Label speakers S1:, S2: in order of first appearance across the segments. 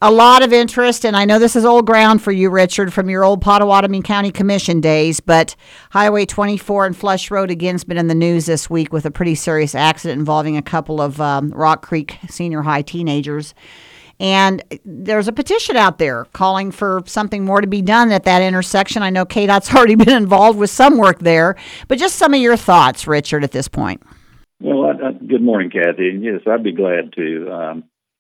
S1: a lot of interest, and I know this is old ground for you, Richard, from your old Pottawatomie County Commission days, but Highway 24 and Flush Road again has been in the news this week with a pretty serious accident involving a couple of Rock Creek senior high teenagers. And there's a petition out there calling for something more to be done at that intersection. I know KDOT's already been involved with some work there, but just some of your thoughts, Richard, at this point.
S2: Well, good morning, Kathy. Yes, I'd be glad to.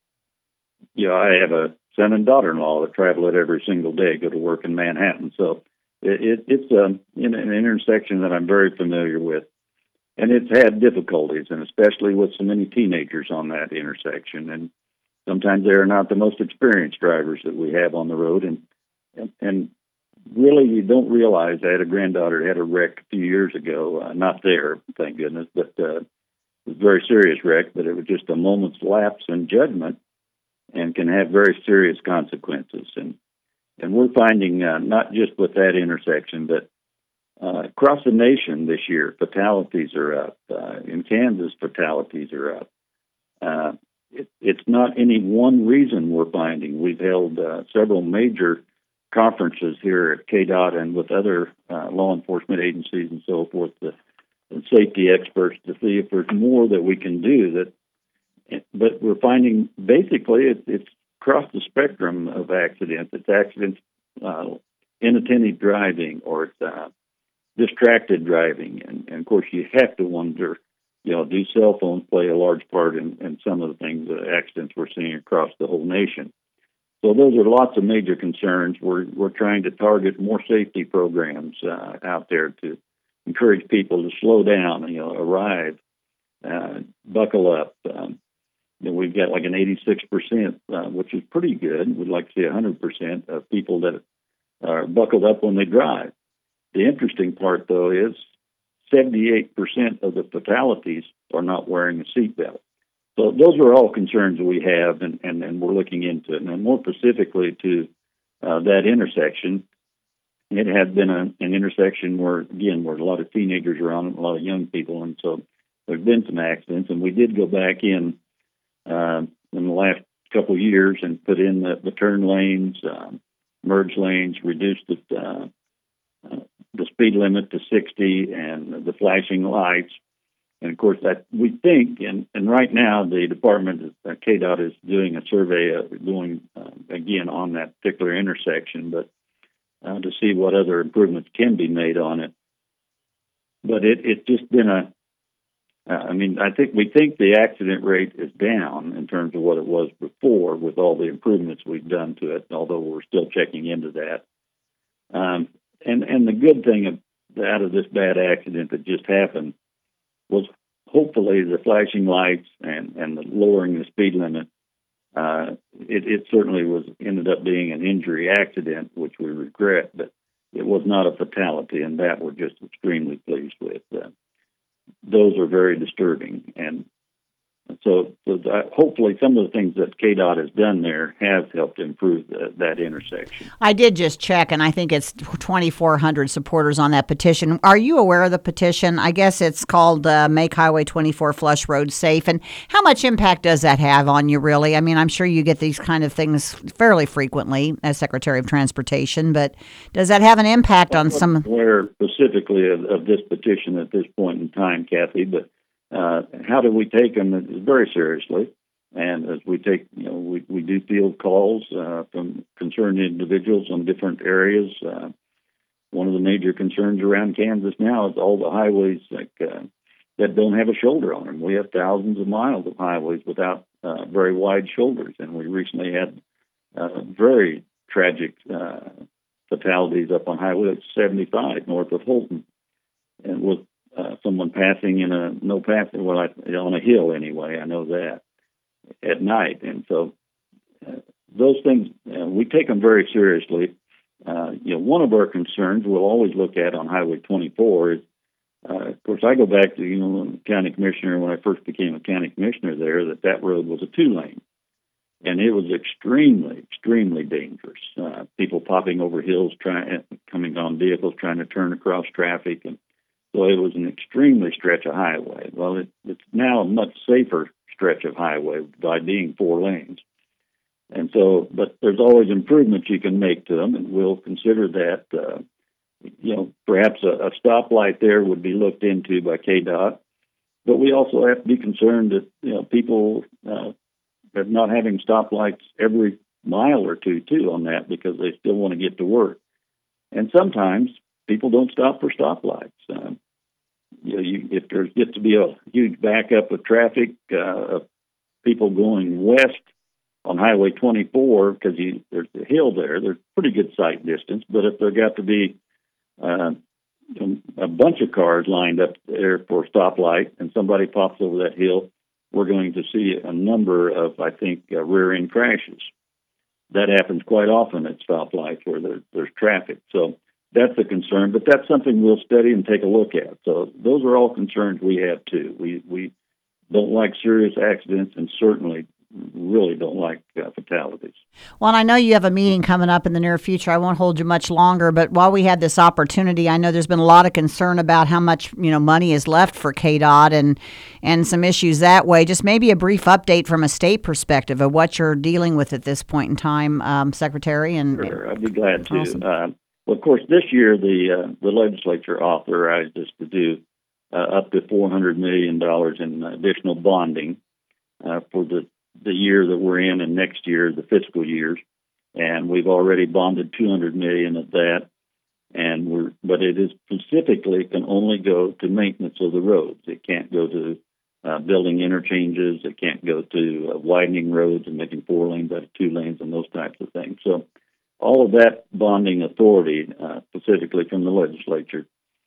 S2: I have a son and daughter-in-law that travel it every single day, go to work in Manhattan. So it's an intersection that I'm very familiar with. And it's had difficulties, and especially with so many teenagers on that intersection. And sometimes they're not the most experienced drivers that we have on the road. And really, you don't realize I had a granddaughter that had a wreck a few years ago. Not there, thank goodness, but it was a very serious wreck, but it was just a moment's lapse in judgment and can have very serious consequences. And we're finding not just with that intersection, but across the nation this year, fatalities are up. In Kansas, fatalities are up. It's not any one reason we're finding. We've held several major conferences here at KDOT and with other law enforcement agencies and so forth, and safety experts, to see if there's more that we can do. But we're finding basically it's across the spectrum of accidents. It's accidents, inattentive driving, or it's distracted driving. And of course, you have to wonder, do cell phones play a large part in some of the things, accidents we're seeing across the whole nation? So those are lots of major concerns. We're trying to target more safety programs out there to encourage people to slow down, arrive, buckle up. We've got like an 86%, which is pretty good. We'd like to see 100% of people that are buckled up when they drive. The interesting part, though, is 78% of the fatalities are not wearing a seatbelt. So those are all concerns that we have, and we're looking into it. And more specifically to that intersection, it had been an intersection where a lot of teenagers are on it, a lot of young people, and so there's been some accidents. And we did go back in the last couple of years and put in the turn lanes, merge lanes, reduced the speed limit to 60 and the flashing lights. And of course, that we think, and right now the department, KDOT, is doing a survey again on that particular intersection, but to see what other improvements can be made on it. But it's just been we think the accident rate is down in terms of what it was before with all the improvements we've done to it, although we're still checking into that. And the good thing out of this bad accident that just happened was hopefully the flashing lights and the lowering the speed limit. It certainly ended up being an injury accident, which we regret, but it was not a fatality, and that we're just extremely pleased with. Those are very disturbing, and so hopefully some of the things that KDOT has done there have helped improve that intersection.
S1: I did just check, and I think it's 2,400 supporters on that petition. Are you aware of the petition? I guess it's called Make Highway 24 Flush Road Safe. And how much impact does that have on you, really? I mean, I'm sure you get these kind of things fairly frequently as Secretary of Transportation, but does that have an impact on some?
S2: I'm aware specifically of this petition at this point in time, Kathy, but how do we take them very seriously? And as we take, we do field calls from concerned individuals on different areas. One of the major concerns around Kansas now is all the highways that don't have a shoulder on them. We have thousands of miles of highways without very wide shoulders, and we recently had very tragic fatalities up on Highway 75 north of Holton, and with someone passing in a no passing, on a hill anyway. I know that at night, and so those things we take them very seriously. One of our concerns we'll always look at on Highway 24 is, of course, I go back to county commissioner when I first became a county commissioner there. That road was a 2-lane, and it was extremely, extremely dangerous. People popping over hills, coming on vehicles, trying to turn across traffic, and so it was an extremely stretch of highway. Well, it's now a much safer stretch of highway by being 4 lanes. And so, but there's always improvements you can make to them, and we'll consider that. Perhaps a stoplight there would be looked into by KDOT, but we also have to be concerned that people are not having stoplights every mile or two too on that, because they still want to get to work. And sometimes people don't stop for stoplights. If there gets to be a huge backup of traffic, of people going west on Highway 24, because there's a hill there's pretty good sight distance. But if there got to be a bunch of cars lined up there for a stoplight and somebody pops over that hill, we're going to see a number of, I think, rear-end crashes. That happens quite often at stoplights where there's traffic. So that's a concern, but that's something we'll study and take a look at. So those are all concerns we have, too. We don't like serious accidents, and certainly really don't like fatalities.
S1: Well, and I know you have a meeting coming up in the near future. I won't hold you much longer, but while we had this opportunity, I know there's been a lot of concern about how much money is left for KDOT and some issues that way. Just maybe a brief update from a state perspective of what you're dealing with at this point in time, Secretary.
S2: Sure, I'd be glad to.
S1: Awesome.
S2: Well, of course, this year the legislature authorized us to do up to $400 million in additional bonding for the year that we're in and next year, the fiscal years, and we've already bonded $200 million of that. But it is specifically can only go to maintenance of the roads. It can't go to building interchanges. It can't go to widening roads and making 4 lanes out of 2 lanes and those types of things. So all of that bonding authority, specifically from the legislature,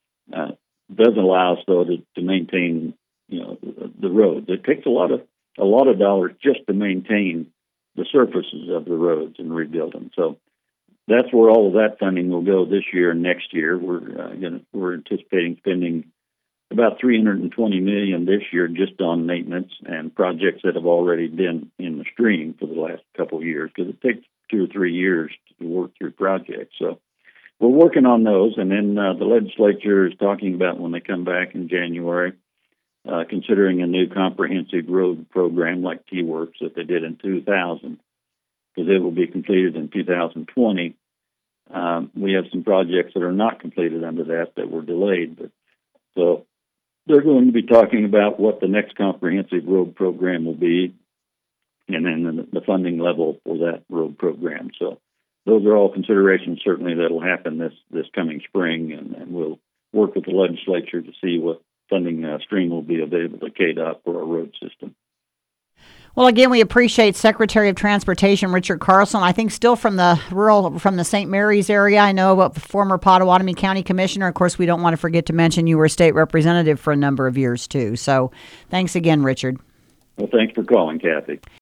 S2: does allow us though to maintain the roads. It takes a lot of dollars just to maintain the surfaces of the roads and rebuild them. So that's where all of that funding will go this year and next year. We're anticipating spending about $320 million this year just on maintenance and projects that have already been in the stream for the last couple of years, because it takes 2 or 3 years to work through projects. So we're working on those, and then the legislature is talking about, when they come back in January, considering a new comprehensive road program like T-Works that they did in 2000, because it will be completed in 2020. We have some projects that are not completed under that were delayed. So they're going to be talking about what the next comprehensive road program will be, and then the funding level for that road program. So those are all considerations certainly that will happen this coming spring, and we'll work with the legislature to see what funding stream will be available to KDOT for our road system.
S1: Well, again, we appreciate Secretary of Transportation Richard Carlson. I think still from the St. Mary's area. I know about the former Pottawatomie County Commissioner. Of course, we don't want to forget to mention you were state representative for a number of years too. So thanks again, Richard.
S2: Well, thanks for calling, Kathy.